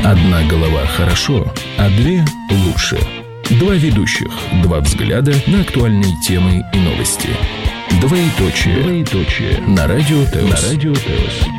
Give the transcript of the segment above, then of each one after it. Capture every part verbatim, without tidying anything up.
Одна голова хорошо, а две лучше. Два ведущих, два взгляда на актуальные темы и новости. Двоеточие. Двоеточие. На радио ТЭОС. На радио ТЭОС.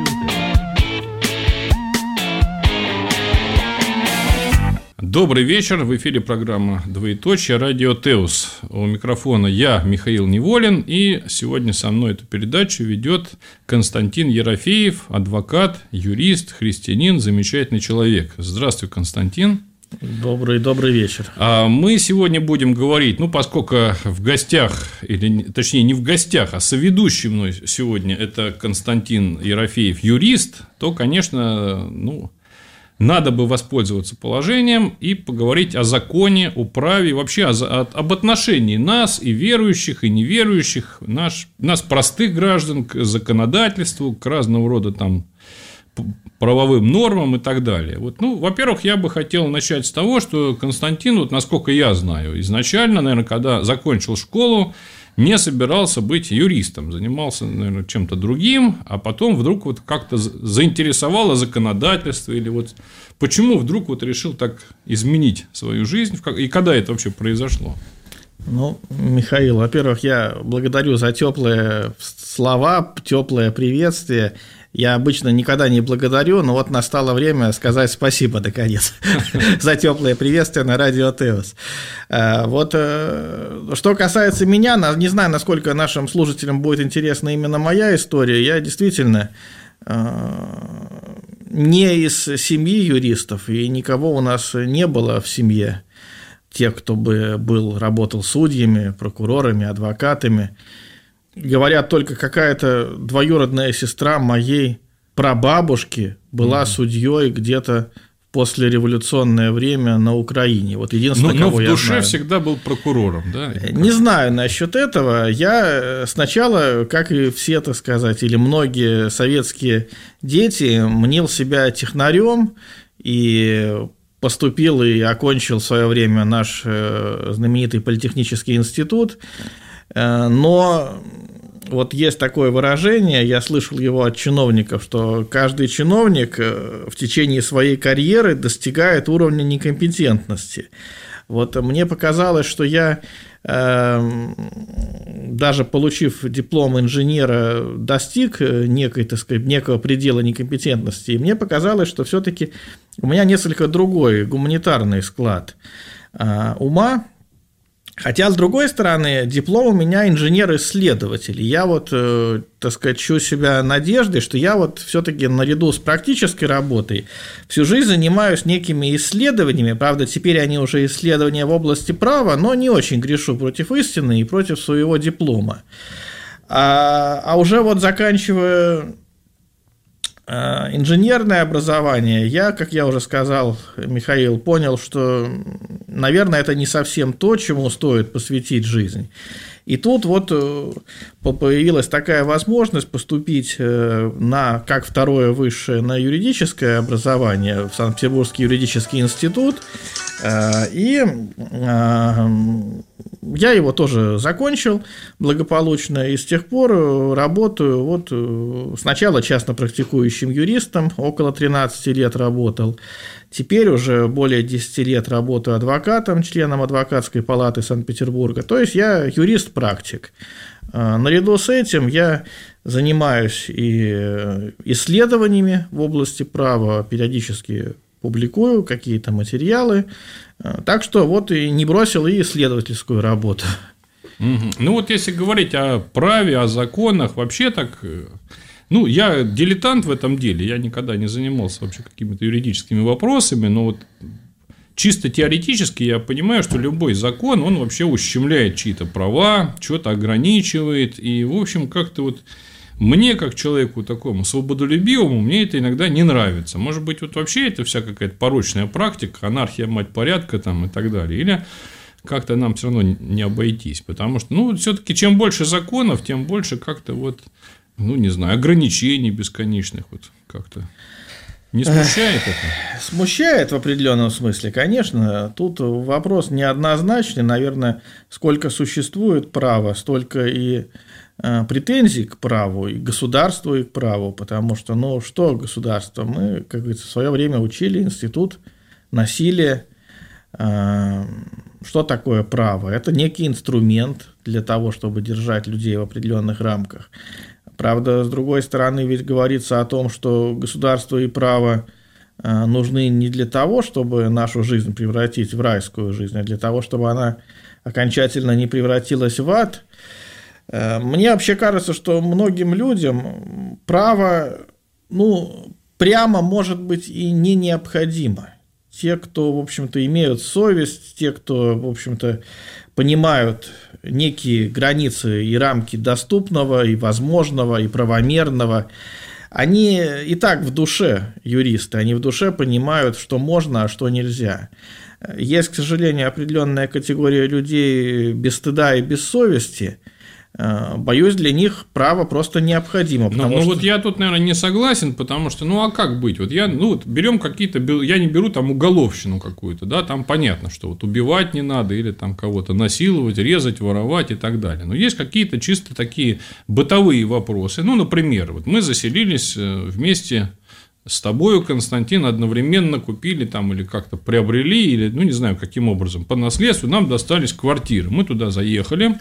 Добрый вечер. В эфире программа «Двоеточие», радио ТЭОС. У микрофона я, Михаил Неволин, и сегодня со мной эту передачу ведет Константин Ерофеев, адвокат, юрист, христианин, замечательный человек. Здравствуй, Константин. Добрый, добрый вечер. Мы сегодня будем говорить, ну, поскольку в гостях, или точнее не в гостях, а соведущий мной сегодня это Константин Ерофеев, юрист, то, конечно, ну, надо бы воспользоваться положением и поговорить о законе, о праве, вообще о, о, об отношении нас и верующих, и неверующих, наш, нас, простых граждан, к законодательству, к разного рода там правовым нормам и так далее. Вот, ну, во-первых, я бы хотел начать с того, что Константин, вот, насколько я знаю, изначально, наверное, когда закончил школу, не собирался быть юристом, занимался, наверное, чем-то другим, а потом вдруг вот как-то заинтересовало законодательство, или вот почему вдруг вот решил так изменить свою жизнь, и когда это вообще произошло? Ну, Михаил, во-первых, я благодарю за теплые слова, теплое приветствие. Я обычно никогда не благодарю, но вот настало время сказать спасибо, наконец, за теплое приветствие на радио ТЭОС. Вот что касается меня, не знаю, насколько нашим слушателям будет интересна именно моя история. Я действительно не из семьи юристов, и никого у нас не было в семье, тех, кто бы был, работал судьями, прокурорами, адвокатами. Говорят, только какая-то двоюродная сестра моей прабабушки была mm-hmm. судьей где-то в послереволюционное время на Украине. Вот единственное, но, кого но я в душе знаю. Всегда был прокурором, да? Не знаю насчет этого. Я сначала, как и все, так сказать, или многие советские дети, мнил себя технарем и поступил и окончил в свое время наш знаменитый политехнический институт. Но вот есть такое выражение, я слышал его от чиновников, что каждый чиновник в течение своей карьеры достигает уровня некомпетентности. Вот мне показалось, что я, даже получив диплом инженера, достиг некой, так сказать, некого предела некомпетентности, и мне показалось, что все-таки у меня несколько другой гуманитарный склад ума. Хотя, с другой стороны, диплом у меня инженер-исследователь. Я вот, так сказать, чую себя надеждой, что я вот все-таки наряду с практической работой всю жизнь занимаюсь некими исследованиями. Правда, теперь они уже исследования в области права, но не очень грешу против истины и против своего диплома. А, а уже вот заканчивая инженерное образование, я, как я уже сказал, Михаил, понял, что, наверное, это не совсем то, чему стоит посвятить жизнь. И тут вот появилась такая возможность поступить на, как второе высшее, на юридическое образование в Санкт-Петербургский юридический институт. И я его тоже закончил благополучно, и с тех пор работаю вот сначала частно практикующим юристом, около тринадцати лет работал, теперь уже более десяти лет работаю адвокатом, членом адвокатской палаты Санкт-Петербурга, то есть я юрист-практик. Наряду с этим я занимаюсь и исследованиями в области права, периодически публикую какие-то материалы, так что вот и не бросил и исследовательскую работу. Угу. Ну вот если говорить о праве, о законах, вообще так, ну я дилетант в этом деле, я никогда не занимался вообще какими-то юридическими вопросами, но вот чисто теоретически я понимаю, что любой закон, он вообще ущемляет чьи-то права, что-то ограничивает, и в общем как-то вот мне, как человеку такому свободолюбивому, мне это иногда не нравится. Может быть, вот вообще это вся какая-то порочная практика, анархия, мать порядка там и так далее. Или как-то нам все равно не обойтись. Потому что, ну, все-таки чем больше законов, тем больше как-то вот, ну, не знаю, ограничений бесконечных вот как-то. Не смущает это? Смущает в определенном смысле, конечно. Тут вопрос неоднозначный. Наверное, сколько существует права, столько и претензий к праву, и государству, и к праву. Потому что, ну, что государство? Мы, как говорится, в свое время учили институт насилия. Что такое право? Это некий инструмент для того, чтобы держать людей в определенных рамках. Правда, с другой стороны, ведь говорится о том, что государство и право нужны не для того, чтобы нашу жизнь превратить в райскую жизнь, а для того, чтобы она окончательно не превратилась в ад. Мне вообще кажется, что многим людям право, ну, прямо, может быть, и не необходимо. Те, кто, в общем-то, имеют совесть, те, кто, в общем-то, понимают некие границы и рамки доступного, и возможного, и правомерного, они и так в душе юристы, они в душе понимают, что можно, а что нельзя. Есть, к сожалению, определенная категория людей без стыда и без совести. Боюсь, для них право просто необходимо. Ну, ну что... вот я тут, наверное, не согласен, потому что, ну а как быть? Вот я, ну вот берем какие-то, я не беру там уголовщину какую-то, да, там понятно, что вот убивать не надо или там кого-то насиловать, резать, воровать и так далее. Но есть какие-то чисто такие бытовые вопросы. Ну, например, вот мы заселились вместе с тобою, Константин, одновременно купили там или как-то приобрели, или, ну, не знаю, каким образом, по наследству нам достались квартиры. Мы туда заехали.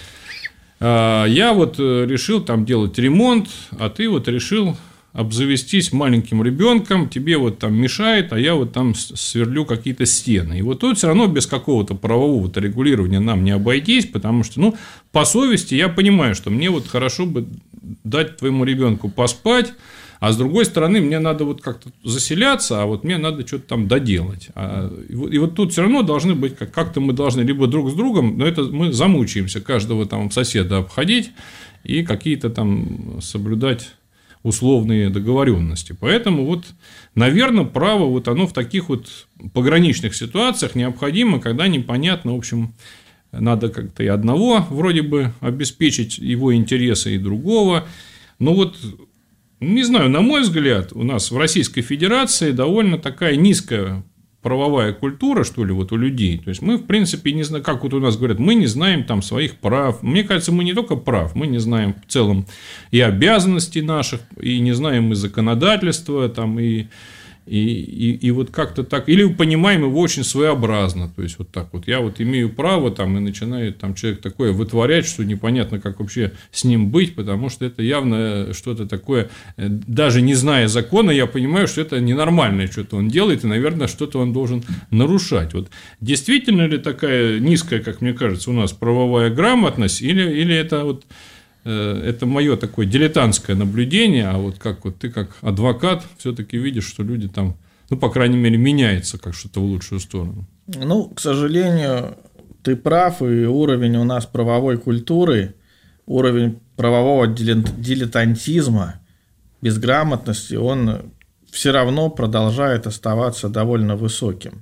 Я вот решил там делать ремонт, а ты вот решил обзавестись маленьким ребенком, тебе вот там мешает, а я вот там сверлю какие-то стены. И вот тут все равно без какого-то правового регулирования нам не обойтись, потому что, ну, по совести я понимаю, что мне вот хорошо бы дать твоему ребенку поспать, а с другой стороны, мне надо вот как-то заселяться, а вот мне надо что-то там доделать. А, и, вот, и вот тут все равно должны быть, как- как-то мы должны либо друг с другом, но это мы замучаемся каждого там соседа обходить и какие-то там соблюдать условные договоренности. Поэтому вот, наверное, право вот оно в таких вот пограничных ситуациях необходимо, когда непонятно, в общем, надо как-то и одного вроде бы обеспечить его интересы, и другого. Но вот не знаю, на мой взгляд, у нас в Российской Федерации довольно такая низкая правовая культура, что ли, вот у людей. То есть мы, в принципе, не знаем, как вот у нас говорят, мы не знаем там своих прав. Мне кажется, мы не только прав, мы не знаем в целом и обязанностей наших, и не знаем и законодательства, там, и, и, и, и вот как-то так, или понимаем его очень своеобразно. То есть вот так вот я вот имею право там, и начинает там человек такое вытворять, что непонятно, как вообще с ним быть, потому что это явно что-то такое, даже не зная закона, я понимаю, что это ненормальное что-то он делает, и, наверное, что-то он должен нарушать. Вот действительно ли такая низкая, как мне кажется, у нас правовая грамотность, или, или это вот это мое такое дилетантское наблюдение, а вот как вот ты как адвокат все-таки видишь, что люди там, ну, по крайней мере, меняются как что-то в лучшую сторону. Ну, к сожалению, ты прав, и уровень у нас правовой культуры, уровень правового дилетантизма, безграмотности, он все равно продолжает оставаться довольно высоким.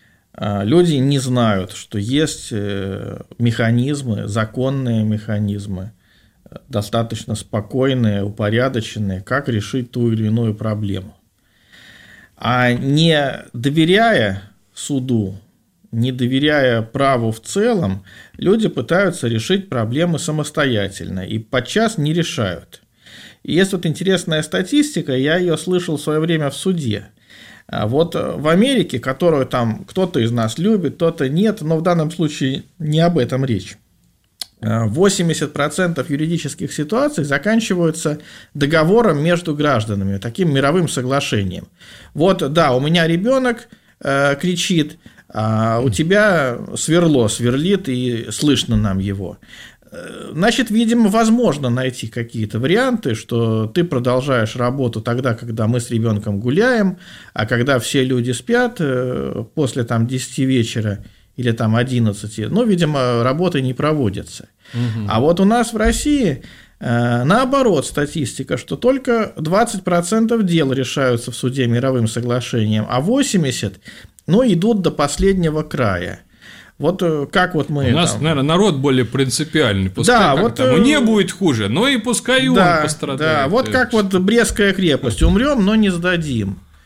Люди не знают, что есть механизмы, законные механизмы, достаточно спокойные, упорядоченные, как решить ту или иную проблему. А не доверяя суду, не доверяя праву в целом, люди пытаются решить проблемы самостоятельно и подчас не решают. И есть вот интересная статистика, я ее слышал в свое время в суде. Вот в Америке, которую там кто-то из нас любит, кто-то нет, но в данном случае не об этом речь. восемьдесят процентов юридических ситуаций заканчиваются договором между гражданами, таким мировым соглашением. Вот, да, у меня ребенок э, кричит, а у тебя сверло сверлит, и слышно нам его. Значит, видимо, возможно найти какие-то варианты, что ты продолжаешь работу тогда, когда мы с ребенком гуляем, а когда все люди спят, после там, десяти вечера, или там одиннадцати, ну, видимо, работы не проводятся. Угу. А вот у нас в России э, наоборот статистика, что только двадцать процентов дел решаются в суде мировым соглашением, а восемьдесят процентов, ну, идут до последнего края. Вот как вот мы... У нас, там... наверное, народ более принципиальный. Пускай да, вот, там, мне будет хуже, но и пускай и да, он пострадает. Да, вот как вот Брестская крепость. Умрем, но не сдадим.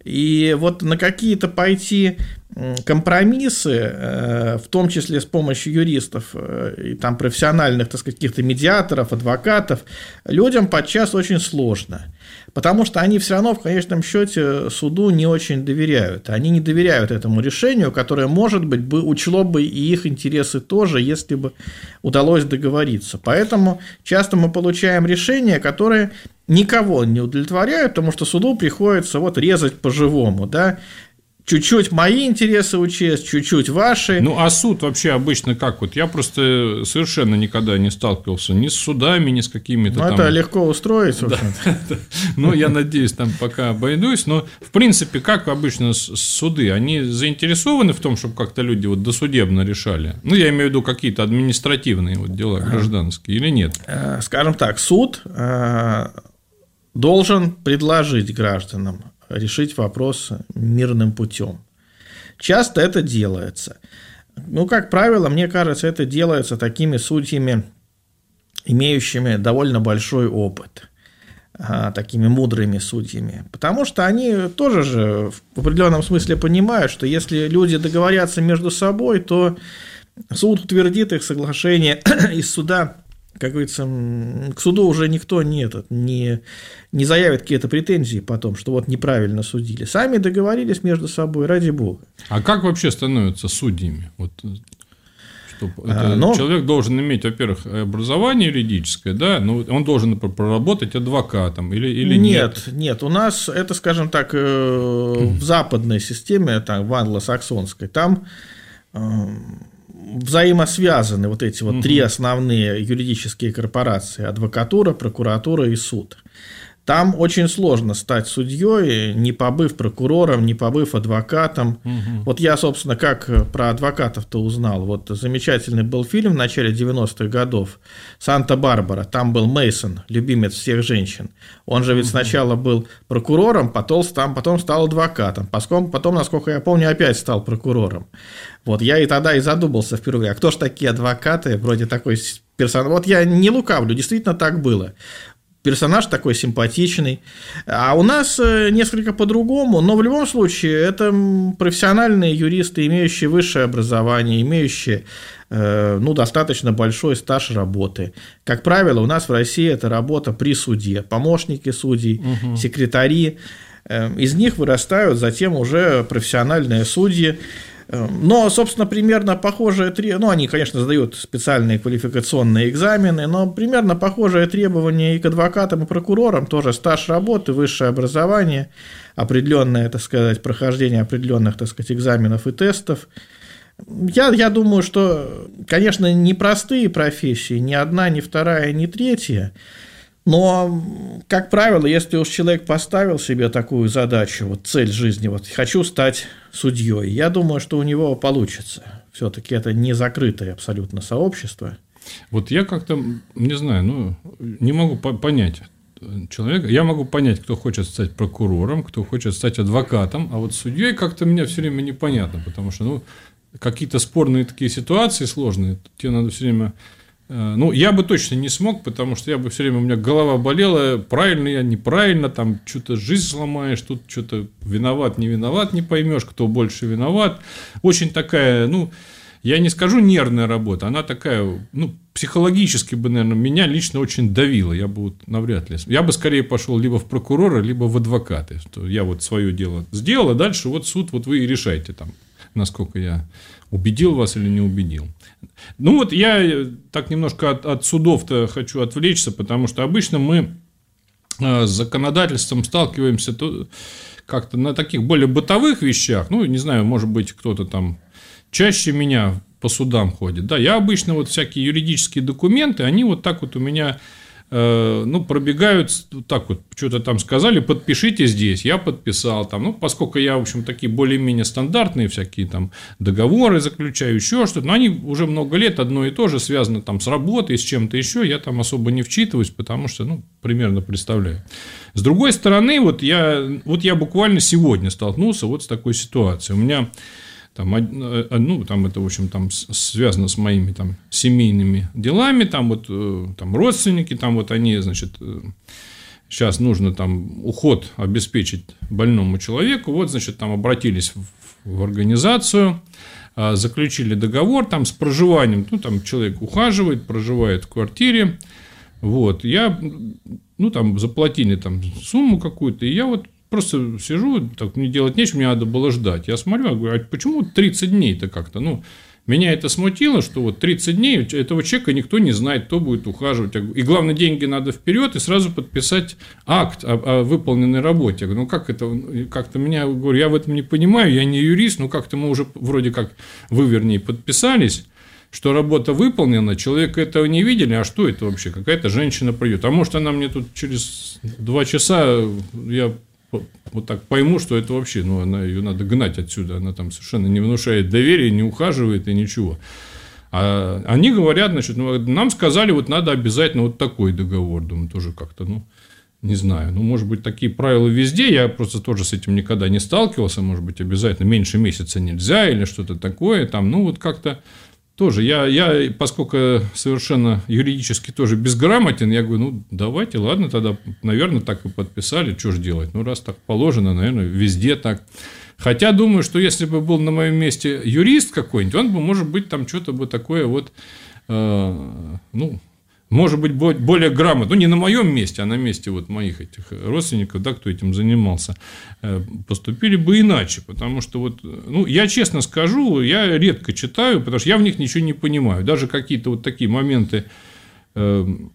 И вот на какие-то пойти компромиссы, в том числе с помощью юристов и там профессиональных, так сказать, каких-то медиаторов, адвокатов, людям подчас очень сложно. Потому что они все равно в конечном счете суду не очень доверяют. Они не доверяют этому решению, которое, может быть, бы учло бы и их интересы тоже, если бы удалось договориться. Поэтому часто мы получаем решения, которые никого не удовлетворяют, потому что суду приходится вот резать по-живому, да. Чуть-чуть мои интересы учесть, чуть-чуть ваши. Ну, а суд вообще обычно как? Вот я просто совершенно никогда не сталкивался ни с судами, ни с какими-то ну, там... это легко устроить, в общем-то. Ну, я надеюсь, там пока обойдусь. Но, в принципе, как обычно суды? Они заинтересованы в том, чтобы как-то люди вот досудебно решали? Ну, я имею в виду какие-то административные вот дела гражданские или нет? Скажем так, суд должен предложить гражданам решить вопрос мирным путем. Часто это делается. Ну, как правило, мне кажется, это делается такими судьями, имеющими довольно большой опыт, такими мудрыми судьями. Потому что они тоже же в определенном смысле понимают, что если люди договорятся между собой, то суд утвердит их соглашение, из суда, как говорится, к суду уже никто не, этот, не, не заявит какие-то претензии потом, что вот неправильно судили. Сами договорились между собой, ради бога. А как вообще становятся судьями? Вот, что, а, но... Человек должен иметь, во-первых, образование юридическое, да, но он должен проработать адвокатом или, или нет? Нет, нет, у нас это, скажем так, в западной системе, там, в англосаксонской, там взаимосвязаны вот эти вот угу. три основные юридические корпорации: адвокатура, прокуратура и суд. Там очень сложно стать судьей, не побыв прокурором, не побыв адвокатом. Угу. Вот я, собственно, как про адвокатов-то узнал. Вот замечательный был фильм в начале девяностых годов «Санта-Барбара». Там был Мейсон, любимец всех женщин. Он же ведь угу. сначала был прокурором, потом, потом стал адвокатом. Потом, потом, насколько я помню, опять стал прокурором. Вот я и тогда и задумался впервые, а кто ж такие адвокаты, вроде такой персонаж. Вот я не лукавлю, действительно так было. Персонаж такой симпатичный. А у нас несколько по-другому, но в любом случае это профессиональные юристы, имеющие высшее образование, имеющие ну, достаточно большой стаж работы. Как правило, у нас в России это работа при суде, помощники судей, угу. секретари. Из них вырастают затем уже профессиональные судьи. Но, собственно, примерно похожие требования, ну, они, конечно, сдают специальные квалификационные экзамены, но примерно похожие требования и к адвокатам, и прокурорам, тоже стаж работы, высшее образование, определенное, так сказать, прохождение определенных, так сказать, экзаменов и тестов. Я, я думаю, что, конечно, непростые профессии, ни одна, ни вторая, ни третья. Но, как правило, если уж человек поставил себе такую задачу, вот цель жизни, вот хочу стать судьей, я думаю, что у него получится. Все-таки это не закрытое абсолютно сообщество. Вот я как-то, не знаю, ну, не могу понять человека. Я могу понять, кто хочет стать прокурором, кто хочет стать адвокатом, а вот судьей как-то мне все время непонятно, потому что, ну, какие-то спорные такие ситуации сложные, тебе надо все время... Ну, я бы точно не смог, потому что я бы все время, у меня голова болела, правильно я, неправильно, там что-то жизнь сломаешь, тут что-то виноват, не виноват, не поймешь, кто больше виноват. Очень такая, ну, я не скажу нервная работа, она такая, ну, психологически бы, наверное, меня лично очень давила, я бы вот навряд ли, я бы скорее пошел либо в прокурора, либо в адвокаты, что я вот свое дело сделал, а дальше вот суд, вот вы и решайте там, насколько я убедил вас или не убедил. Ну, вот я так немножко от, от судов-то хочу отвлечься, потому что обычно мы с законодательством сталкиваемся то, как-то на таких более бытовых вещах. Ну, не знаю, может быть, кто-то там чаще меня по судам ходит. Да, я обычно вот всякие юридические документы, они вот так вот у меня... ну, пробегают так вот, что-то там сказали, подпишите здесь, я подписал там, ну, поскольку я, в общем, такие более-менее стандартные всякие там договоры заключаю, еще что-то, но они уже много лет одно и то же, связано там с работой, с чем-то еще, я там особо не вчитываюсь, потому что, ну, примерно представляю. С другой стороны, вот я, вот я буквально сегодня столкнулся вот с такой ситуацией, у меня... Там, ну, там это, в общем, там связано с моими там семейными делами, там вот там родственники, там вот они, значит, сейчас нужно там уход обеспечить больному человеку, вот, значит, там обратились в, в организацию, заключили договор там с проживанием, ну, там человек ухаживает, проживает в квартире, вот, я, ну, там, заплатили там сумму какую-то, и я вот просто сижу, так, мне делать нечего, мне надо было ждать, я смотрю, я говорю, а почему тридцать дней-то как-то, ну, меня это смутило, что вот тридцать дней этого человека никто не знает, кто будет ухаживать. И главное, деньги надо вперед и сразу подписать акт о, о выполненной работе. Я говорю, ну как это, как-то меня, говорю, я в этом не понимаю, я не юрист, ну как-то мы уже вроде как, вы вернее, подписались, что работа выполнена, человека этого не видели, а что это вообще, какая-то женщина придет. А может, она мне тут через два часа, я вот так пойму, что это вообще, ну, она, ее надо гнать отсюда, она там совершенно не внушает доверия, не ухаживает и ничего. А они говорят, значит, ну, нам сказали, вот надо обязательно вот такой договор, думаю, тоже как-то, ну, не знаю, ну, может быть, такие правила везде, я просто тоже с этим никогда не сталкивался, может быть, обязательно меньше месяца нельзя или что-то такое, там, ну, вот как-то тоже, я, я, поскольку совершенно юридически тоже безграмотен, я говорю, ну, давайте, ладно, тогда, наверное, так и подписали, что же делать, ну, раз так положено, наверное, везде так. Хотя, думаю, что если бы был на моем месте юрист какой-нибудь, он бы, может быть, там что-то бы такое вот, э, ну, может быть, более грамотно, ну, не на моем месте, а на месте вот моих этих родственников, да, кто этим занимался, поступили бы иначе, потому что вот, ну, я честно скажу, я редко читаю, потому что я в них ничего не понимаю, даже какие-то вот такие моменты, ну,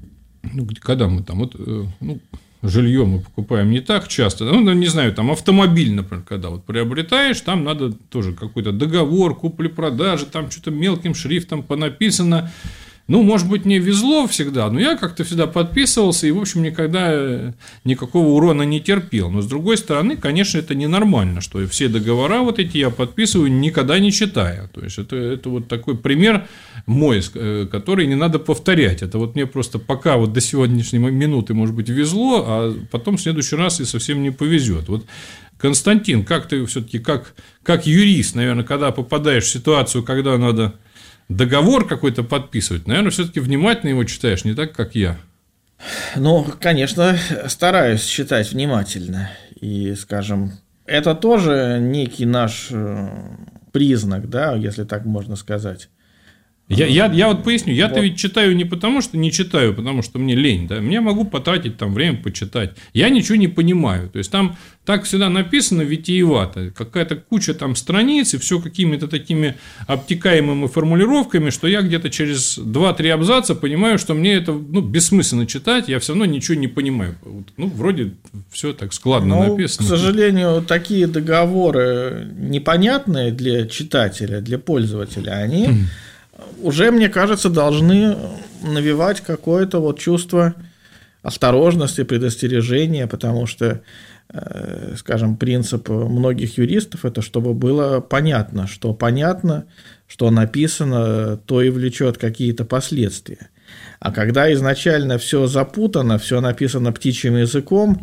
когда мы там, вот, ну, жилье мы покупаем не так часто, ну, не знаю, там автомобиль, например, когда вот приобретаешь, там надо тоже какой-то договор, купли-продажи, там что-то мелким шрифтом понаписано. Ну, может быть, мне везло всегда, но я как-то всегда подписывался и, в общем, никогда никакого урона не терпел. Но, с другой стороны, конечно, это ненормально, что все договора вот эти я подписываю, никогда не читая. То есть, это, это вот такой пример мой, который не надо повторять. Это вот мне просто пока вот до сегодняшней минуты, может быть, везло, а потом в следующий раз и совсем не повезет. Вот, Константин, как ты все-таки, как, как юрист, наверное, когда попадаешь в ситуацию, когда надо договор какой-то подписывать, наверное, все-таки внимательно его читаешь, не так, как я. Ну, конечно, стараюсь читать внимательно. И, скажем, это тоже некий наш признак, да, если так можно сказать. Я, я, я вот поясню, я-то вот. Ведь читаю не потому, что не читаю, потому что мне лень, да, мне могу потратить там время почитать, я ничего не понимаю, то есть там так всегда написано витиевато, какая-то куча там страниц, и все какими-то такими обтекаемыми формулировками, что я где-то через два-три абзаца понимаю, что мне это, ну, бессмысленно читать, я все равно ничего не понимаю, ну, вроде все так складно ну, написано. К сожалению, такие договоры непонятные для читателя, для пользователя, они... уже, мне кажется, должны навевать какое-то вот чувство осторожности, предостережения, потому что, скажем, принцип многих юристов – это чтобы было понятно, что понятно, что написано, то и влечет какие-то последствия. А когда изначально все запутано, все написано птичьим языком,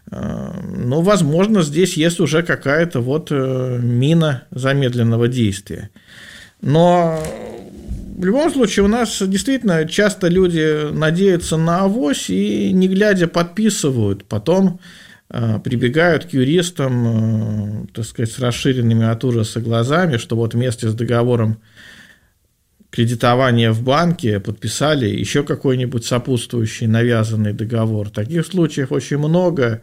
ну, возможно, здесь есть уже какая-то вот мина замедленного действия. Но в любом случае у нас действительно часто люди надеются на авось и, не глядя, подписывают, потом э, прибегают к юристам, э, так сказать, с расширенными от ужаса глазами, что вот вместе с договором кредитования в банке подписали еще какой-нибудь сопутствующий навязанный договор. Таких случаев очень много.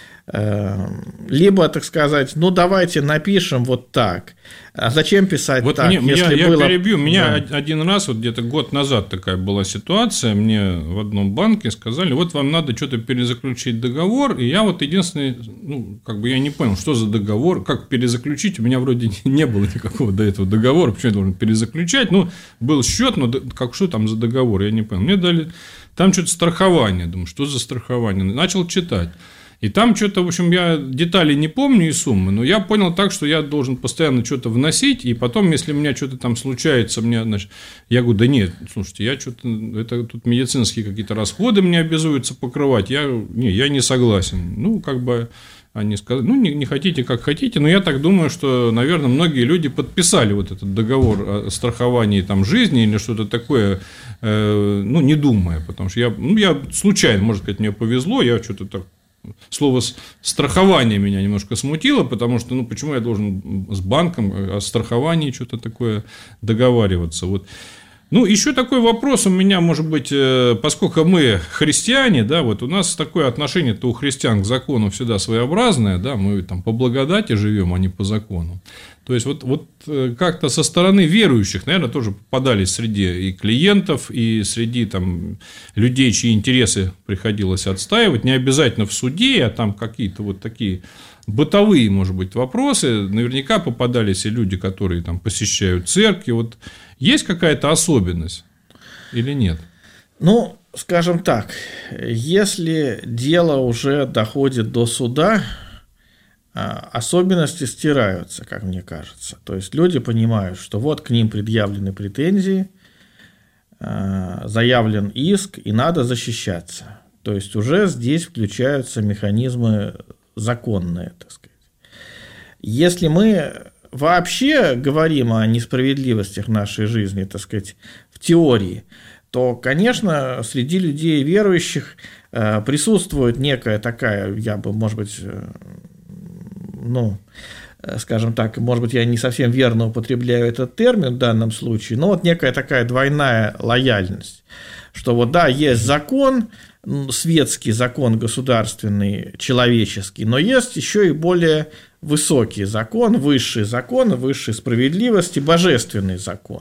Либо, так сказать, ну давайте напишем вот так. А зачем писать вот так? Мне, если я, было... я перебью. У меня да. один раз, вот где-то год назад такая была ситуация, мне в одном банке сказали, вот вам надо что-то перезаключить договор, и я вот единственный, ну, как бы я не понял, что за договор, как перезаключить, у меня вроде не было никакого до этого договора, почему я должен перезаключать, ну, был счет, но как что там за договор, я не понял. Мне дали, там что-то страхование, думаю, что за страхование, начал читать. И там что-то, в общем, я деталей не помню и суммы, но я понял так, что я должен постоянно что-то вносить, и потом, если у меня что-то там случается, мне, значит, я говорю, да нет, слушайте, я что-то, это тут медицинские какие-то расходы мне обязуются покрывать, я не, я не согласен. Ну, как бы, Они сказали, ну, не, не хотите, как хотите, но я так думаю, что, наверное, многие люди подписали вот этот договор о страховании там, жизни или что-то такое, э, ну, не думая, потому что я, ну, я случайно, можно сказать, мне повезло, я что-то так, слово страхование меня немножко смутило, потому что, ну, почему я должен с банком о страховании что-то такое договариваться, вот. Ну, еще такой вопрос у меня, может быть, поскольку мы христиане, да, вот у нас такое отношение-то у христиан к закону всегда своеобразное, да, мы там по благодати живем, а не по закону. То есть, вот, вот как-то со стороны верующих, наверное, тоже попадались среди и клиентов, и среди там, людей, чьи интересы приходилось отстаивать, не обязательно в суде, а там какие-то вот такие бытовые, может быть, вопросы. Наверняка попадались и люди, которые там посещают церкви. Вот есть какая-то особенность или нет? Ну, скажем так, если дело уже доходит до суда, особенности стираются, как мне кажется. То есть люди понимают, что вот к ним предъявлены претензии, заявлен иск, и надо защищаться. То есть уже здесь включаются механизмы законные, так сказать. Если мы вообще говорим о несправедливостях нашей жизни, так сказать, в теории, то, конечно, среди людей верующих присутствует некая такая, я бы, может быть, ну, скажем так, может быть, я не совсем верно употребляю этот термин в данном случае, но вот некая такая двойная лояльность, что вот да, есть закон, светский закон государственный, человеческий, но есть еще и более высокий закон, высший закон, высшей справедливости, божественный закон.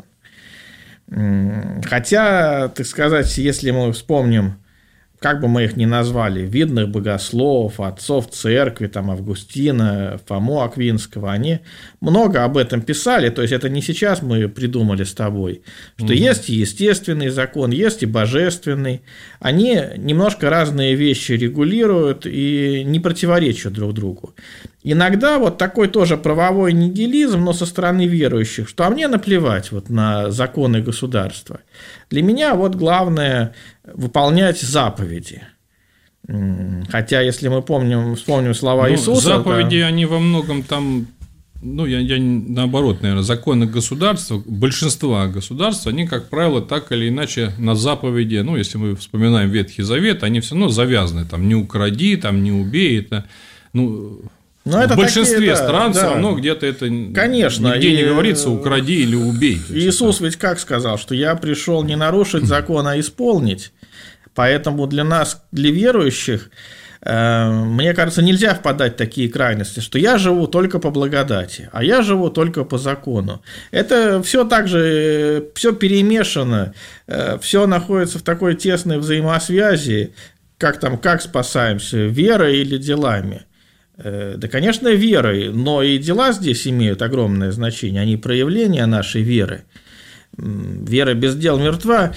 Хотя, так сказать, если мы вспомним, как бы мы их ни назвали, видных богословов, отцов церкви, там, Августина, Фому Аквинского, они много об этом писали, то есть это не сейчас мы придумали с тобой, что угу. есть и естественный закон, есть и божественный, они немножко разные вещи регулируют и не противоречат друг другу. Иногда вот такой тоже правовой нигилизм, но со стороны верующих, что а мне наплевать вот на законы государства. Для меня вот главное выполнять заповеди. Хотя, если мы помним, вспомним слова ну, Иисуса... Заповеди, да, они во многом там, ну, я, я наоборот, наверное, законы государства, большинства государств, они, как правило, так или иначе на заповеди, ну, если мы вспоминаем Ветхий Завет, они все равно завязаны, там, не укради, там, не убей, это, ну... Но в большинстве такие, стран да, все равно да. где-то это Конечно, нигде и... не говорится укради или убей. Иисус ведь как сказал, что я пришел не нарушить закон, а исполнить. Поэтому для нас, для верующих, мне кажется, нельзя впадать в такие крайности, что я живу только по благодати, а я живу только по закону. Это все так же, все перемешано, все находится в такой тесной взаимосвязи, как там, как спасаемся, верой или делами. Да, конечно, верой, но и дела здесь имеют огромное значение, они проявления нашей веры. Вера без дел мертва,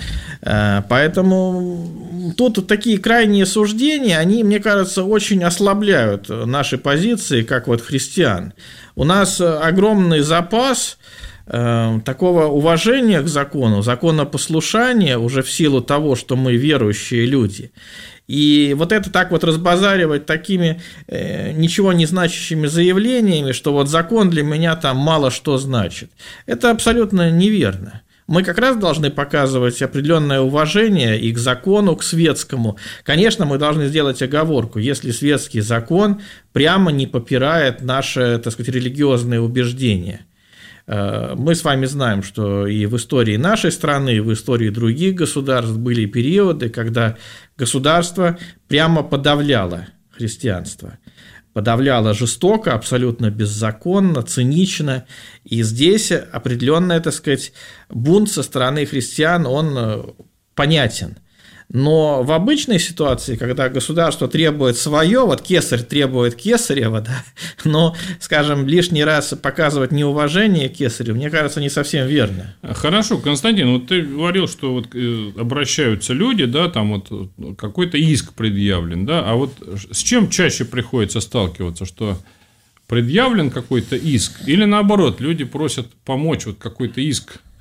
поэтому тут такие крайние суждения, они, мне кажется, очень ослабляют наши позиции, как вот христиан. У нас огромный запас такого уважения к закону, законопослушания уже в силу того, что мы верующие люди. И вот это так вот разбазаривать такими э, ничего не значащими заявлениями, что вот закон для меня там мало что значит, это абсолютно неверно. Мы как раз должны показывать определенное уважение и к закону, к светскому. Конечно, мы должны сделать оговорку, если светский закон прямо не попирает наши, так сказать, религиозные убеждения. Мы с вами знаем, что и в истории нашей страны, и в истории других государств были периоды, когда государство прямо подавляло христианство. Подавляло жестоко, абсолютно беззаконно, цинично. И здесь определенный, так сказать, бунт со стороны христиан, он понятен. Но в обычной ситуации, когда государство требует свое, вот кесарь требует кесарева, да, но, скажем, лишний раз показывать неуважение к кесарю, мне кажется, не совсем верно. Хорошо, Константин, вот ты говорил, что вот обращаются люди, да, там вот какой-то иск предъявлен, да, а вот с чем чаще приходится сталкиваться, что предъявлен какой-то иск или наоборот, люди просят помочь вот какой-то иск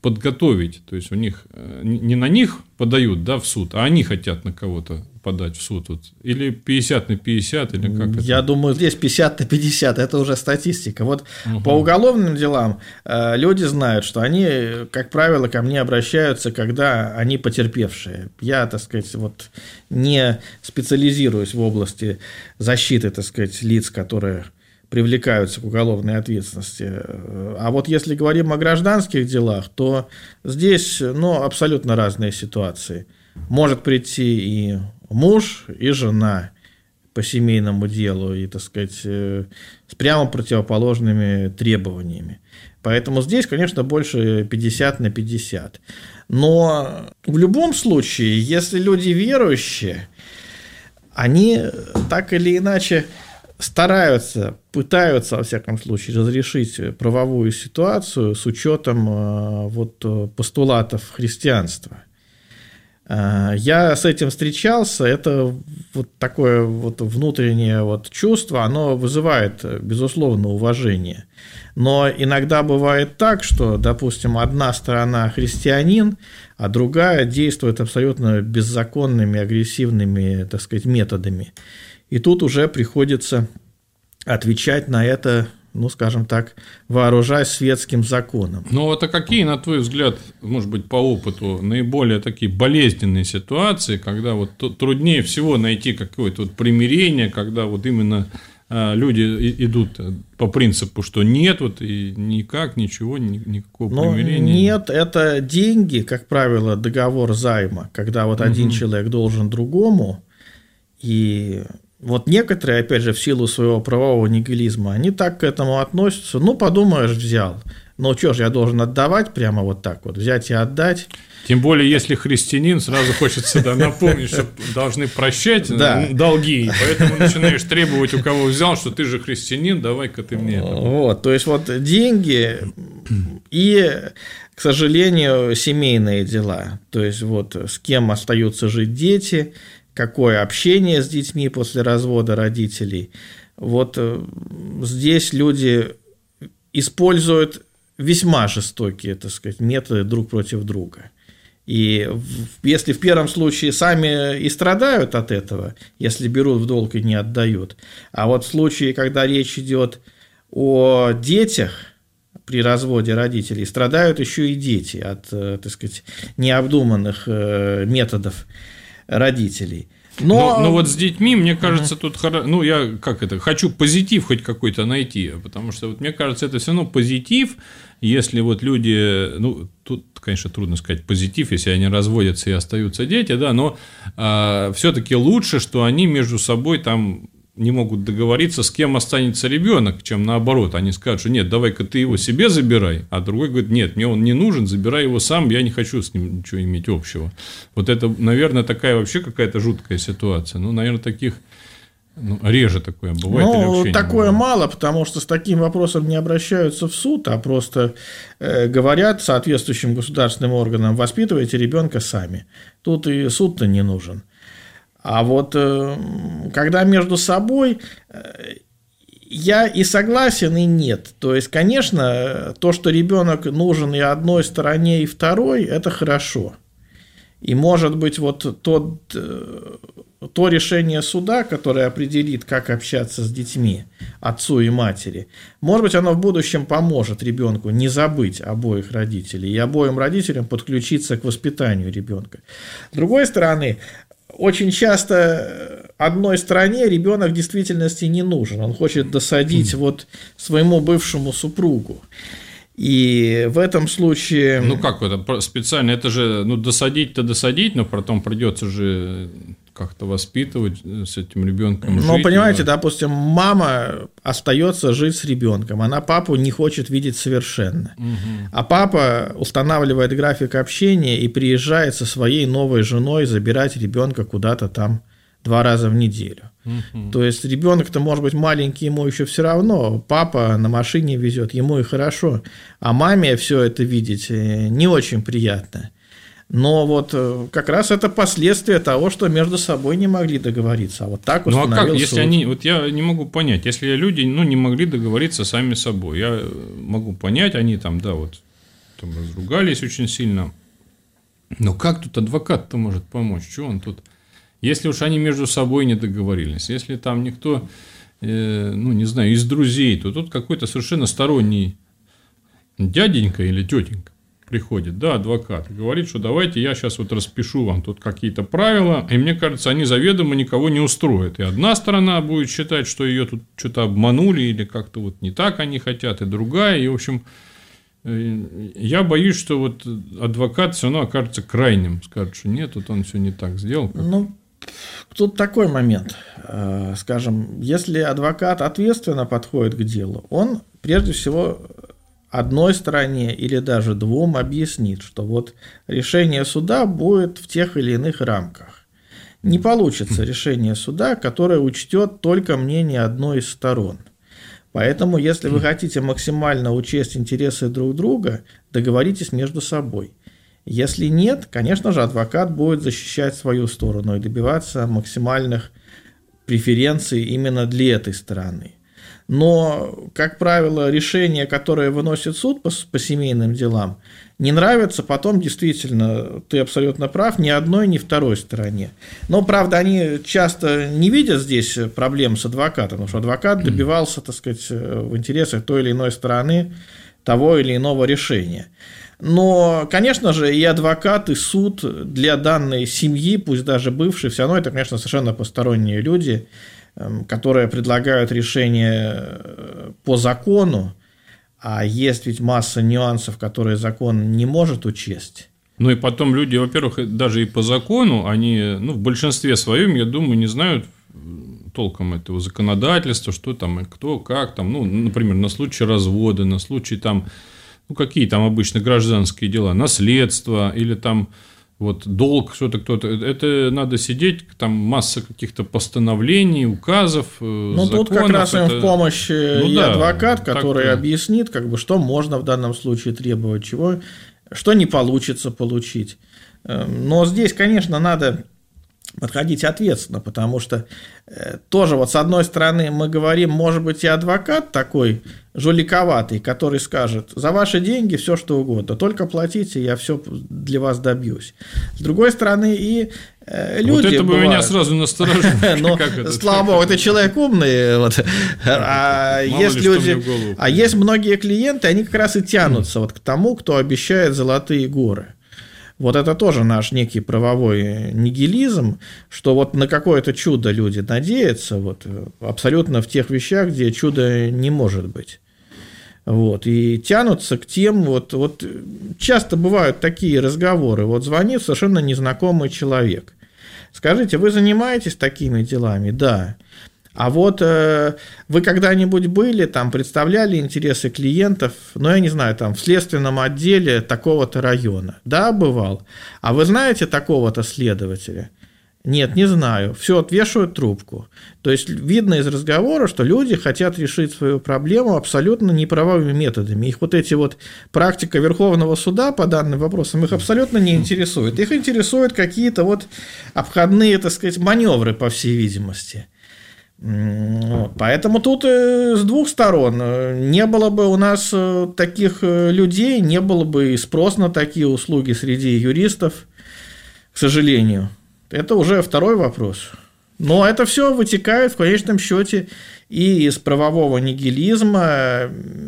подготовить. То есть, у них не на них подают, да, в суд, а они хотят на кого-то подать в суд. Вот. Или пятьдесят на пятьдесят, или как это? Я думаю, здесь пятьдесят на пятьдесят, это уже статистика. Вот угу. по уголовным делам э, люди знают, что они, как правило, ко мне обращаются, когда они потерпевшие. Я, так сказать, вот не специализируюсь в области защиты, так сказать, лиц, которые привлекаются к уголовной ответственности. А вот если говорим о гражданских делах, то здесь, ну, абсолютно разные ситуации. Может прийти и муж, и жена по семейному делу, и, так сказать, с прямо противоположными требованиями. Поэтому здесь, конечно, больше пятьдесят на пятьдесят. Но в любом случае, если люди верующие, они так или иначе стараются, пытаются, во всяком случае, разрешить правовую ситуацию с учетом вот, постулатов христианства. Я с этим встречался, это вот такое вот внутреннее вот чувство, оно вызывает, безусловно, уважение. Но иногда бывает так, что, допустим, одна сторона христианин, а другая действует абсолютно беззаконными, агрессивными, так сказать, методами. И тут уже приходится отвечать на это, ну, скажем так, вооружаясь светским законом. Ну, вот а какие, на твой взгляд, может быть, по опыту, наиболее такие болезненные ситуации, когда вот труднее всего найти какое-то вот примирение, когда вот именно люди идут по принципу, что нет, вот и никак, ничего, никакого Но примирения? Нет, это деньги, как правило, договор займа, когда вот один угу. человек должен другому, и вот некоторые, опять же, в силу своего правового нигилизма, они так к этому относятся, ну, подумаешь, взял, ну, что ж, я должен отдавать прямо вот так вот, взять и отдать. Тем более, если христианин, сразу хочется да, напомнить, что должны прощать да. долги, и поэтому начинаешь требовать, у кого взял, что ты же христианин, давай-ка ты мне это. Вот, то есть, вот деньги и, к сожалению, семейные дела, то есть, вот с кем остаются жить дети, какое общение с детьми после развода родителей. Вот здесь люди используют весьма жестокие, так сказать, методы друг против друга. И если в первом случае сами и страдают от этого, если берут в долг и не отдают, а вот в случае, когда речь идет о детях при разводе родителей, страдают еще и дети от, так сказать, необдуманных методов родителей. Но... Но, но вот с детьми, мне кажется, uh-huh. тут, ну, я как это, хочу позитив хоть какой-то найти, потому что, вот, мне кажется, это все равно позитив, если вот люди, ну, тут, конечно, трудно сказать позитив, если они разводятся и остаются дети, да, но а, все-таки лучше, что они между собой там не могут договориться, с кем останется ребенок, чем наоборот. Они скажут, что нет, давай-ка ты его себе забирай, а другой говорит, нет, мне он не нужен, забирай его сам, я не хочу с ним ничего иметь общего. Вот это, наверное, такая вообще какая-то жуткая ситуация. Ну, наверное, таких ну, реже такое бывает. Ну, или вообще такое мало, потому что с таким вопросом не обращаются в суд, а просто э, говорят соответствующим государственным органам, воспитывайте ребенка сами. Тут и суд-то не нужен. А вот когда между собой, я и согласен, и нет. То есть, конечно, то, что ребенок нужен и одной стороне, и второй, это хорошо. И, может быть, вот тот, то решение суда, которое определит, как общаться с детьми, отцу и матери, может быть, оно в будущем поможет ребенку не забыть обоих родителей и обоим родителям подключиться к воспитанию ребенка. С другой стороны, очень часто одной стороне ребенок в действительности не нужен. Он хочет досадить вот своему бывшему супругу. И в этом случае... Ну, как это специально? Это же, ну, досадить-то досадить, но потом придется же как-то воспитывать с этим ребенком. Ну, жить, понимаете, да? Допустим, мама остается жить с ребенком, она папу не хочет видеть совершенно. Угу. А папа устанавливает график общения и приезжает со своей новой женой забирать ребенка куда-то там два раза в неделю. Угу. То есть ребенок-то может быть маленький, ему еще все равно, папа на машине везет, ему и хорошо, а маме все это видеть не очень приятно. Но вот как раз это последствия того, что между собой не могли договориться. А вот так установил суд. Ну, а как, если они... Вот я не могу понять, если люди ну, не могли договориться сами с собой, я могу понять, они там, да, вот там разругались очень сильно. Но как тут адвокат-то может помочь? Что он тут? Если уж они между собой не договорились, если там никто, э, ну, не знаю, из друзей, то тут какой-то совершенно сторонний дяденька или тетенька приходит, да, адвокат, и говорит, что давайте я сейчас вот распишу вам тут какие-то правила, и мне кажется, они заведомо никого не устроят. И одна сторона будет считать, что ее тут что-то обманули, или как-то вот не так они хотят, и другая, и, в общем, я боюсь, что вот адвокат все равно окажется крайним, скажет, что нет, вот он все не так сделал. Как... Ну, тут такой момент, скажем, если адвокат ответственно подходит к делу, он прежде всего одной стороне или даже двум объяснит, что вот решение суда будет в тех или иных рамках. Не получится решение суда, которое учтет только мнение одной из сторон. Поэтому, если вы хотите максимально учесть интересы друг друга, договоритесь между собой. Если нет, конечно же, адвокат будет защищать свою сторону и добиваться максимальных преференций именно для этой стороны. Но, как правило, решения, которые выносит суд по, по семейным делам, не нравятся, потом действительно, ты абсолютно прав, ни одной, ни второй стороне. Но, правда, они часто не видят здесь проблем с адвокатом, потому что адвокат добивался, так сказать, в интересах той или иной стороны того или иного решения. Но, конечно же, и адвокат, и суд для данной семьи, пусть даже бывшей, все равно это, конечно, совершенно посторонние люди, которые предлагают решение по закону, а есть ведь масса нюансов, которые закон не может учесть. Ну и потом люди, во-первых, даже и по закону, они, ну, в большинстве своем, я думаю, не знают толком этого законодательства, что там и кто, как там, ну, например, на случай развода, на случай там, ну, какие там обычно гражданские дела, наследство или там вот долг, что-то кто-то, это надо сидеть, там масса каких-то постановлений, указов, ну, законов. тут как раз им это... в помощь ну, и да, адвокат, который так... объяснит, как бы, что можно в данном случае требовать, чего, что не получится получить. Но здесь, конечно, надо подходить ответственно, потому что тоже вот с одной стороны мы говорим, может быть, и адвокат такой жуликоватый, который скажет, за ваши деньги все что угодно, только платите, я все для вас добьюсь. С другой стороны, и люди вот это бы бывают... меня сразу насторожило. Ну, слава богу, это человек умный. А есть люди, а есть многие клиенты, они как раз и тянутся вот к тому, кто обещает золотые горы. Вот это тоже наш некий правовой нигилизм, что вот на какое-то чудо люди надеются, вот, абсолютно в тех вещах, где чудо не может быть. Вот, и тянутся к тем, вот, вот часто бывают такие разговоры, вот звонит совершенно незнакомый человек. Скажите, вы занимаетесь такими делами? Да. А вот э, вы когда-нибудь были, там, представляли интересы клиентов, ну, я не знаю, там, в следственном отделе такого-то района? Да, бывал. А вы знаете такого-то следователя? Нет, не знаю. Все, отвешивают трубку. То есть, видно из разговора, что люди хотят решить свою проблему абсолютно неправовыми методами. Их вот эти вот практика Верховного суда по данным вопросам их абсолютно не интересует. Их интересуют какие-то вот обходные, так сказать, маневры, по всей видимости. Вот. Поэтому тут с двух сторон не было бы у нас таких людей, не было бы и спрос на такие услуги среди юристов, к сожалению. Это уже второй вопрос. Но это все вытекает в конечном счете и из правового нигилизма,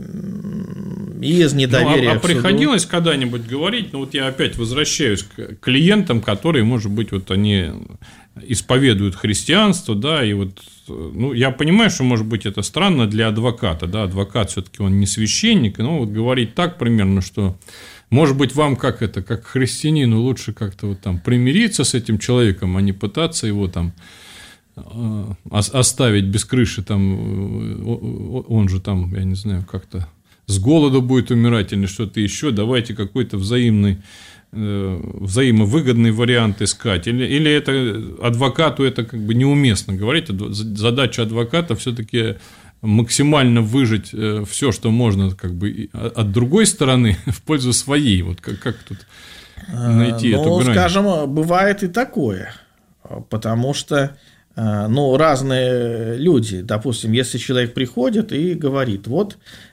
и из недоверия ну, а, а к суду. Приходилось когда-нибудь говорить, ну вот я опять возвращаюсь к клиентам, которые, может быть, вот они исповедуют христианство, да, и вот, ну, я понимаю, что, может быть, это странно для адвоката, да, адвокат все-таки он не священник, но вот говорить так примерно, что, может быть, вам как это, как христианину лучше как-то вот там примириться с этим человеком, а не пытаться его там оставить без крыши, там, он же там, я не знаю, как-то с голоду будет умирать или что-то еще, давайте какой-то взаимный, взаимовыгодный вариант искать, или, или это адвокату это как бы неуместно говорить, задача адвоката все-таки максимально выжать все, что можно как бы от другой стороны в пользу своей, вот как, как тут найти ну, эту грань? Скажем, бывает и такое, потому что ну, разные люди, допустим, если человек приходит и говорит, вот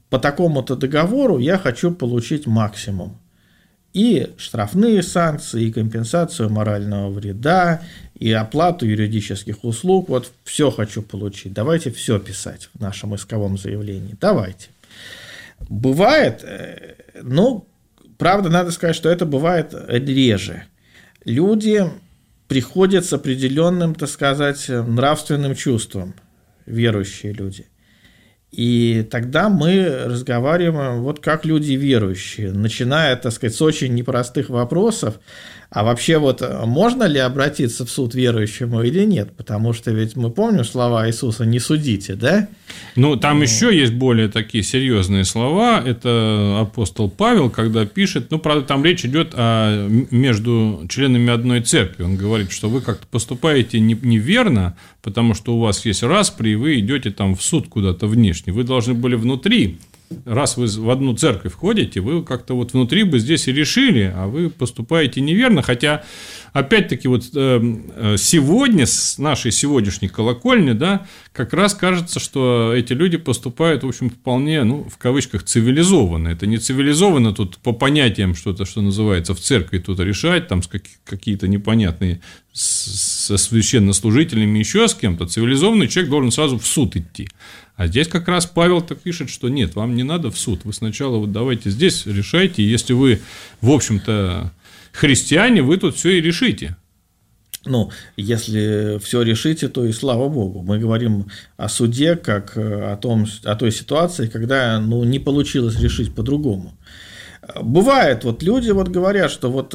по такому-то договору я хочу получить максимум. И штрафные санкции, и компенсацию морального вреда, и оплату юридических услуг. Вот все хочу получить. Давайте все писать в нашем исковом заявлении. Давайте. Бывает, ну, правда, надо сказать, что это бывает реже. Люди приходят с определенным, так сказать, нравственным чувством, верующие люди. И тогда мы разговариваем вот как люди верующие, начиная, так сказать, с очень непростых вопросов. А вообще вот можно ли обратиться в суд верующему или нет? Потому что ведь мы помним слова Иисуса «не судите», да? Ну, там ну... еще есть более такие серьезные слова. Это апостол Павел, когда пишет, ну, правда, там речь идет о, между членами одной церкви. Он говорит, что вы как-то поступаете неверно, потому что у вас есть распри, и вы идете там в суд куда-то внешне. Вы должны были внутри. Раз вы в одну церковь ходите, вы как-то вот внутри бы здесь и решили, а вы поступаете неверно, хотя, опять-таки, вот сегодня, с нашей сегодняшней колокольни, да, как раз кажется, что эти люди поступают, в общем, вполне, ну, в кавычках, цивилизованно. Это не цивилизованно тут по понятиям что-то, что называется, в церкви тут решать, там, какие-то непонятные со священнослужителями, еще с кем-то. Цивилизованный человек должен сразу в суд идти. А здесь как раз Павел так пишет, что нет, вам не надо в суд, вы сначала вот давайте здесь решайте, если вы, в общем-то, христиане, вы тут все и решите. Ну, если все решите, то и слава Богу. Мы говорим о суде как о, том, о той ситуации, когда, ну, не получилось решить по-другому. Бывает, вот люди вот говорят, что вот,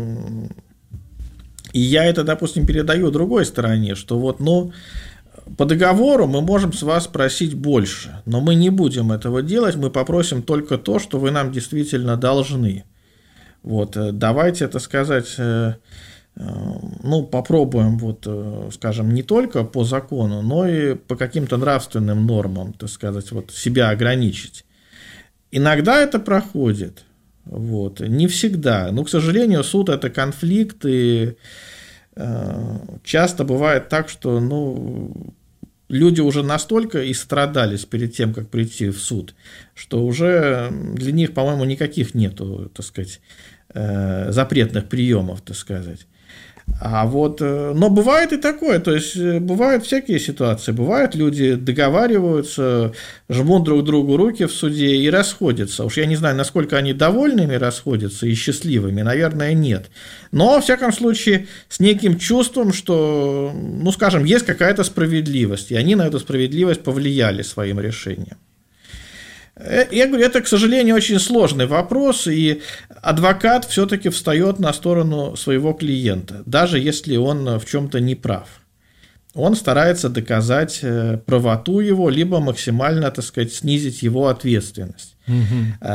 и я это, допустим, передаю другой стороне, что вот, ну, по договору мы можем с вас просить больше, но мы не будем этого делать, мы попросим только то, что вы нам действительно должны. Вот, давайте, это сказать, ну, попробуем, вот, скажем, не только по закону, но и по каким-то нравственным нормам, так сказать, вот, себя ограничить. Иногда это проходит, вот, не всегда, но, к сожалению, суд – это конфликт, и часто бывает так, что, ну, люди уже настолько истрадались перед тем, как прийти в суд, что уже для них, по-моему, никаких нету, так сказать, запретных приемов, так сказать. А вот, но бывает и такое, то есть бывают всякие ситуации, бывают люди договариваются, жмут друг другу руки в суде и расходятся. Уж я не знаю, насколько они довольными расходятся и счастливыми, наверное, нет. Но, во всяком случае, с неким чувством, что, ну, скажем, есть какая-то справедливость, и они на эту справедливость повлияли своим решением. Я говорю, это, к сожалению, очень сложный вопрос, и адвокат все-таки встает на сторону своего клиента, даже если он в чем-то не прав. Он старается доказать правоту его, либо максимально, так сказать, снизить его ответственность. Угу.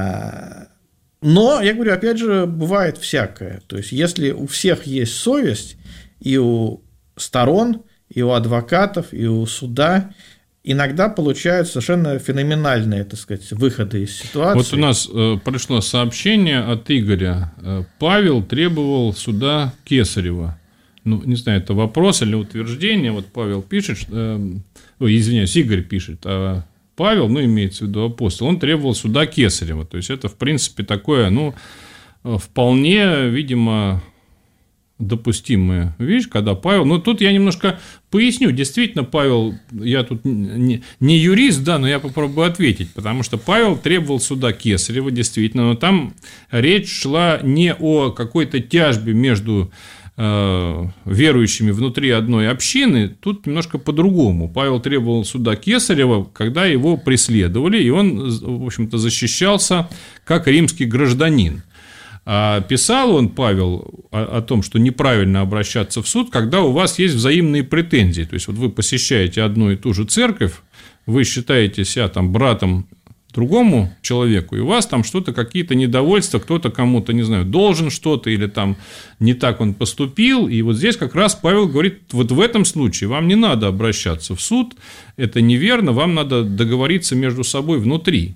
Но, я говорю, опять же, бывает всякое. То есть, если у всех есть совесть, и у сторон, и у адвокатов, и у суда, иногда получают совершенно феноменальные, так сказать, выходы из ситуации. Вот у нас э, пришло сообщение от Игоря. Павел требовал суда Кесарева. Ну, не знаю, это вопрос или утверждение. Вот Павел пишет, э, ой, извиняюсь, Игорь пишет, а Павел, ну, имеется в виду апостол, он требовал суда Кесарева. То есть, это, в принципе, такое, ну, вполне, видимо, допустимая вещь, когда Павел... Ну, тут я немножко поясню. Действительно, Павел... Я тут не, не юрист, да, но я попробую ответить. Потому что Павел требовал суда Кесарева, действительно. Но там речь шла не о какой-то тяжбе между э, верующими внутри одной общины. Тут немножко по-другому. Павел требовал суда Кесарева, когда его преследовали, и он, в общем-то, защищался как римский гражданин. А писал он, Павел, о, о том, что неправильно обращаться в суд, когда у вас есть взаимные претензии. То есть, вот вы посещаете одну и ту же церковь, вы считаете себя там братом другому человеку, и у вас там что-то, какие-то недовольства, кто-то кому-то, не знаю, должен что-то, или там не так он поступил. И вот здесь как раз Павел говорит, вот в этом случае вам не надо обращаться в суд, это неверно, вам надо договориться между собой внутри.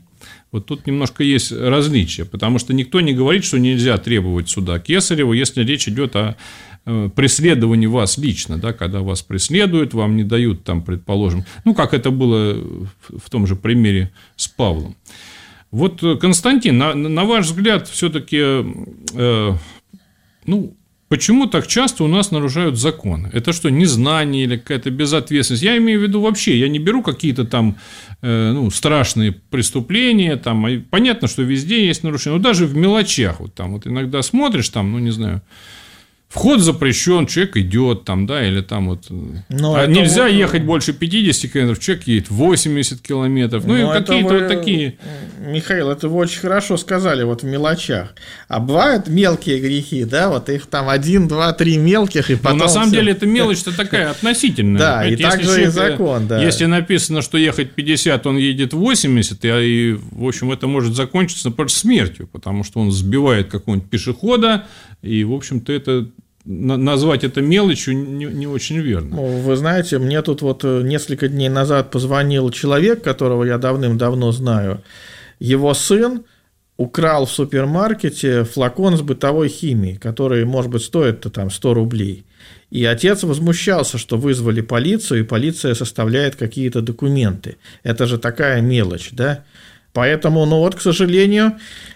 Вот тут немножко есть различие, потому что никто не говорит, что нельзя требовать суда Кесарева, если речь идет о преследовании вас лично, да, когда вас преследуют, вам не дают, там, предположим, ну, как это было в том же примере с Павлом. Вот, Константин, на, на ваш взгляд, все-таки, э, ну, почему так часто у нас нарушают законы? Это что, незнание или какая-то безответственность? Я имею в виду вообще, я не беру какие-то там э, ну, страшные преступления, там, понятно, что везде есть нарушения, но даже в мелочах, вот там вот иногда смотришь, там, ну, не знаю, вход запрещен, человек идет там, да, или там вот. А нельзя вот... ехать больше пятидесяти километров, человек едет восемьдесят километров. Ну, и какие-то вы... вот такие. Михаил, это вы очень хорошо сказали, вот в мелочах. А бывают мелкие грехи, да, вот их там один, два, три мелких, и потом. Но на самом все... деле, это мелочь-то такая относительная. Да, и также и закон, да. Если написано, что ехать пятьдесят, он едет восемьдесят, и, в общем, это может закончиться просто смертью, потому что он сбивает какого-нибудь пешехода, и, в общем-то, это. Назвать это мелочью не, не очень верно. Ну, вы знаете, мне тут вот несколько дней назад позвонил человек, которого я давным-давно знаю. Его сын украл в супермаркете флакон с бытовой химией, который, может быть, стоит там сто рублей. И отец возмущался, что вызвали полицию, и полиция составляет какие-то документы. Это же такая мелочь, да? Поэтому, ну вот, к сожалению,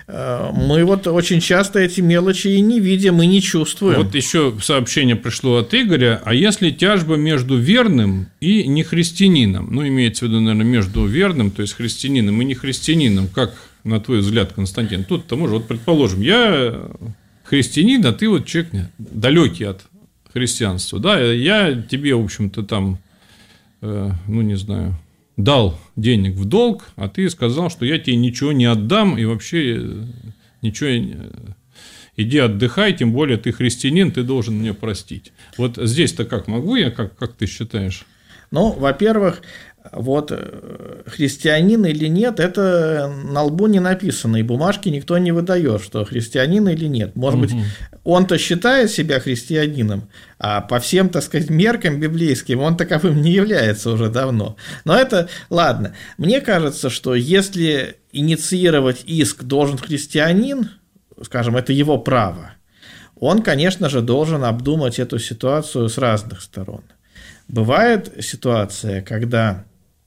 мы вот очень часто эти мелочи и не видим, и не чувствуем. Вот еще сообщение пришло от Игоря. А если тяжба между верным и нехристианином? Ну, имеется в виду, наверное, между верным, то есть христианином и нехристианином. Как, на твой взгляд, Константин? Тут-то можно, вот предположим, я христианин, а ты вот человек далекий от христианства. Да, я тебе, в общем-то, там, ну, не знаю... дал денег в долг, а ты сказал, что я тебе ничего не отдам, и вообще ничего, иди отдыхай, тем более ты христианин, ты должен мне простить. Вот здесь-то как могу я, как, как ты считаешь? Ну, во-первых, вот христианин или нет, это на лбу не написано, и бумажки никто не выдает, что христианин или нет. Может угу. быть, он-то считает себя христианином, а по всем, так сказать, меркам библейским он таковым не является уже давно. Но это, ладно, мне кажется, что если инициировать иск должен христианин, скажем, это его право, он, конечно же, должен обдумать эту ситуацию с разных сторон. Бывает ситуация, когда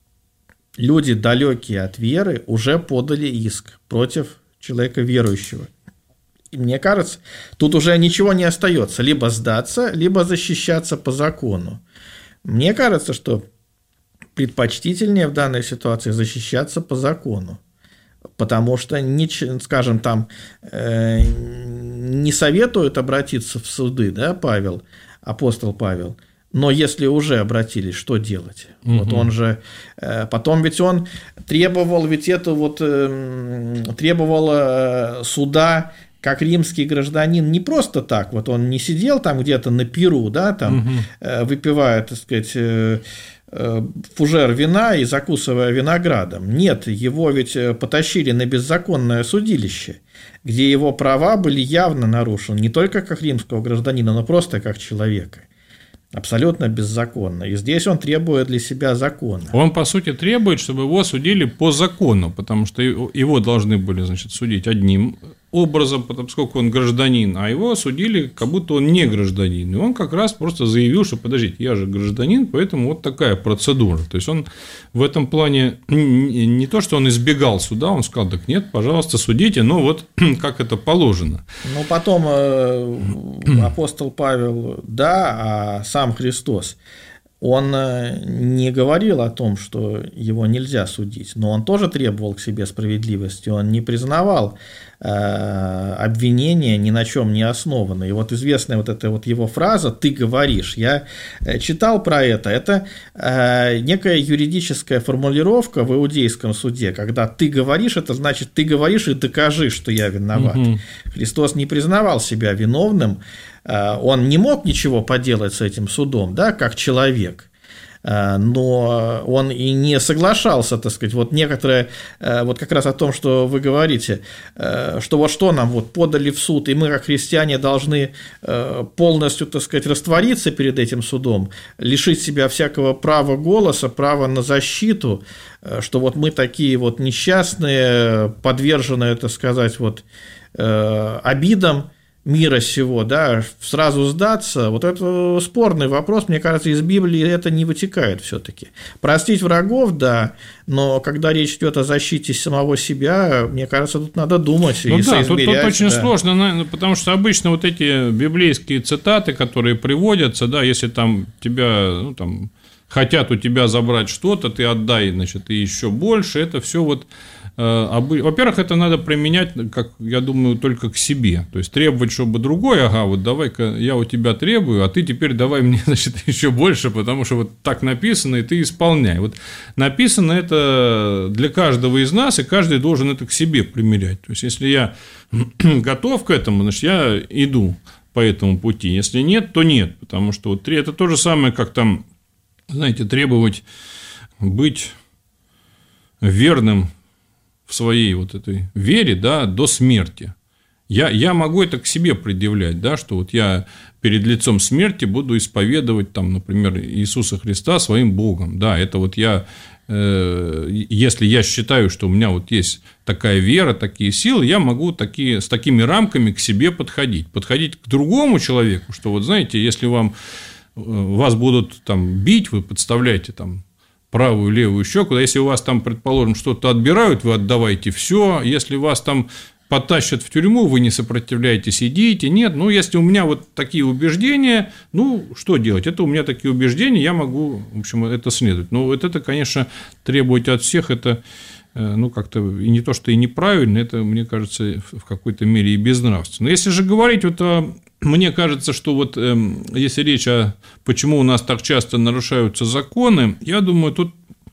люди, далекие от веры, уже подали иск против человека верующего. И мне кажется, тут уже ничего не остается. Либо сдаться, либо защищаться по закону. Мне кажется, что предпочтительнее в данной ситуации защищаться по закону. Потому что, скажем, там не советуют обратиться в суды, да, Павел, апостол Павел. Но если уже обратились, что делать? Угу. Вот он же потом ведь он требовал ведь эту вот требовал суда как римский гражданин не просто так. Вот он не сидел там где-то на пиру, да, там угу. выпивая, так сказать, фужер вина и закусывая виноградом. Нет, его ведь потащили на беззаконное судилище, где его права были явно нарушены не только как римского гражданина, но просто как человека. Абсолютно беззаконно. И здесь он требует для себя закона. Он, по сути, требует, чтобы его судили по закону, потому что его должны были, значит, судить одним образом, поскольку он гражданин, а его судили, как будто он не гражданин. И он как раз просто заявил, что, подождите, я же гражданин, поэтому вот такая процедура. То есть, он в этом плане не то, что он избегал суда, он сказал, так нет, пожалуйста, судите, но вот как это положено. Ну, потом апостол Павел, да, а сам Христос, он не говорил о том, что его нельзя судить, но он тоже требовал к себе справедливости, он не признавал э, обвинения ни на чем не основанные. И вот известная вот эта вот его фраза «ты говоришь», я читал про это, это э, некая юридическая формулировка в иудейском суде, когда «ты говоришь», это значит «ты говоришь и докажи, что я виноват». Угу. Христос не признавал себя виновным, он не мог ничего поделать с этим судом, да, как человек. но он и не соглашался, так сказать, вот некоторые, вот как раз о том, что вы говорите, что вот что нам вот подали в суд, и мы, как христиане, должны полностью, так сказать, раствориться перед этим судом, лишить себя всякого права голоса, права на защиту, что вот мы такие вот несчастные, подверженные, так сказать, вот обидам мира сего, да, сразу сдаться, вот это спорный вопрос, мне кажется, из Библии это не вытекает все-таки. Простить врагов, да, но когда речь идет о защите самого себя, мне кажется, тут надо думать ну и да, соизмерять. Тут, тут очень да. сложно, потому что обычно вот эти библейские цитаты, которые приводятся, да, если там тебя, ну, там, хотят у тебя забрать что-то, ты отдай, значит, и еще больше, это все вот... Во-первых, это надо применять, как я думаю, только к себе. То есть требовать, чтобы другой, ага, вот давай-ка я у тебя требую, а ты теперь давай мне, значит, еще больше, потому что вот так написано, и ты исполняй. Вот написано это для каждого из нас, и каждый должен это к себе примерять. То есть, если я готов к этому, значит, я иду по этому пути. Если нет, то нет. Потому что вот это то же самое, как там, знаете, требовать быть верным в своей вот этой вере, да, до смерти. Я, я могу это к себе предъявлять, да, что вот я перед лицом смерти буду исповедовать, там, например, Иисуса Христа своим Богом. Да, это вот я, э, если я считаю, что у меня вот есть такая вера, такие силы, я могу такие, с такими рамками к себе подходить. Подходить к другому человеку, что вот, знаете, если вам, вас будут там бить, вы подставляете там правую, левую щеку, если у вас там, предположим, что-то отбирают, вы отдавайте все, если вас там потащат в тюрьму, вы не сопротивляетесь, идите, нет, ну, если у меня вот такие убеждения, ну, что делать, это у меня такие убеждения, я могу, в общем, это следовать, но вот это, конечно, требовать от всех, это, ну, как-то и не то, что и неправильно, это, мне кажется, в какой-то мере и безнравственно. Но если же говорить вот о... Мне кажется, что вот э, если речь о почему у нас так часто нарушаются законы, я думаю, тут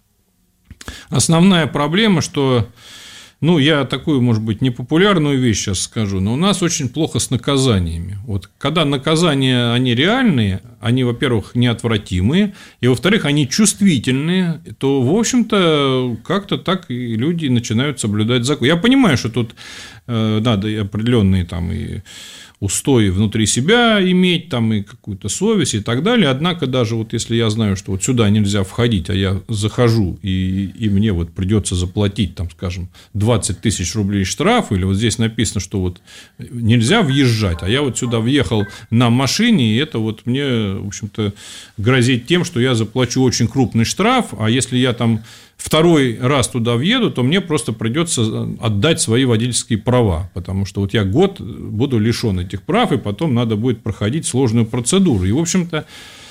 основная проблема, что, ну, я такую, может быть, непопулярную вещь сейчас скажу, но у нас очень плохо с наказаниями. Вот когда наказания, они реальные, они, во-первых, неотвратимые, и, во-вторых, они чувствительные, то, в общем-то, как-то так и люди начинают соблюдать закон. Я понимаю, что тут э, надо и определенные там и устои внутри себя иметь, там, и какую-то совесть и так далее. Однако, даже вот если я знаю, что вот сюда нельзя входить, а я захожу, и, и мне вот придется заплатить, там, скажем, двадцать тысяч рублей штраф, или вот здесь написано, что вот нельзя въезжать, а я вот сюда въехал на машине, и это вот мне, в общем-то, грозит тем, что я заплачу очень крупный штраф, а если я там второй раз туда въеду, то мне просто придется отдать свои водительские права, потому что вот я год буду лишен этих прав, и потом надо будет проходить сложную процедуру. И, в общем-то,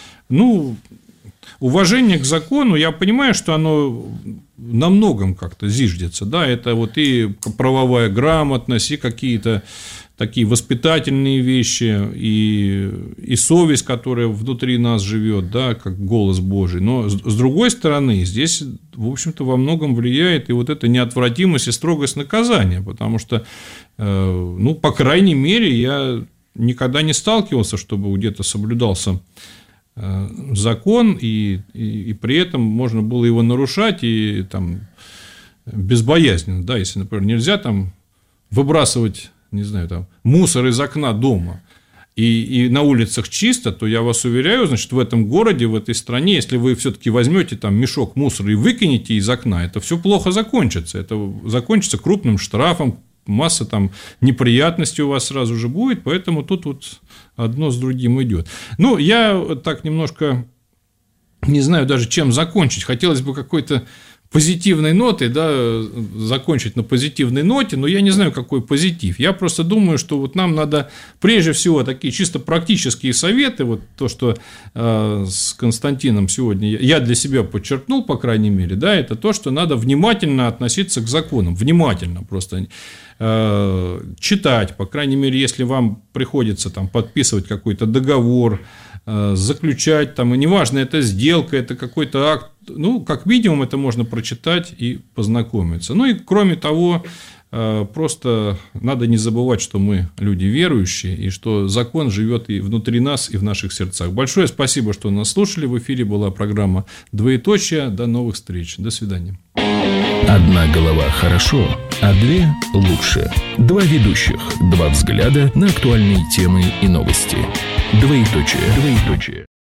ну, уважение к закону, я понимаю, что оно на многом как-то зиждется, да, это вот и правовая грамотность, и какие-то такие воспитательные вещи, и, и совесть, которая внутри нас живет, да, как голос Божий. Но с, с другой стороны, здесь, в общем-то, во многом влияет и вот эта неотвратимость и строгость наказания, потому что, э, ну, по крайней мере, я никогда не сталкивался, чтобы где-то соблюдался э, закон, и, и, и при этом можно было его нарушать, и там безбоязненно, да, если, например, нельзя там выбрасывать, не знаю, там, мусор из окна дома, и, и на улицах чисто, то я вас уверяю, значит, в этом городе, в этой стране, если вы все-таки возьмете там мешок мусора и выкинете из окна, это все плохо закончится. Это закончится крупным штрафом, масса там неприятностей у вас сразу же будет, поэтому тут вот одно с другим идет. Ну, я так немножко не знаю даже, чем закончить. Хотелось бы какой-то позитивной нотой, да, закончить на позитивной ноте, но я не знаю, какой позитив. Я просто думаю, что вот нам надо прежде всего такие чисто практические советы, вот то, что э, с Константином сегодня я для себя подчеркнул, по крайней мере, да, это то, что надо внимательно относиться к законам, внимательно просто э, читать, по крайней мере, если вам приходится там подписывать какой-то договор, заключать, там, и неважно, это сделка, это какой-то акт, ну, как минимум, это можно прочитать и познакомиться. Ну, и кроме того, просто надо не забывать, что мы люди верующие, и что закон живет и внутри нас, и в наших сердцах. Большое спасибо, что нас слушали. В эфире была программа «Двоеточие». До новых встреч. До свидания. Одна голова хорошо, а две лучше. Два ведущих, два взгляда на актуальные темы и новости. Двоеточие. Двоеточие.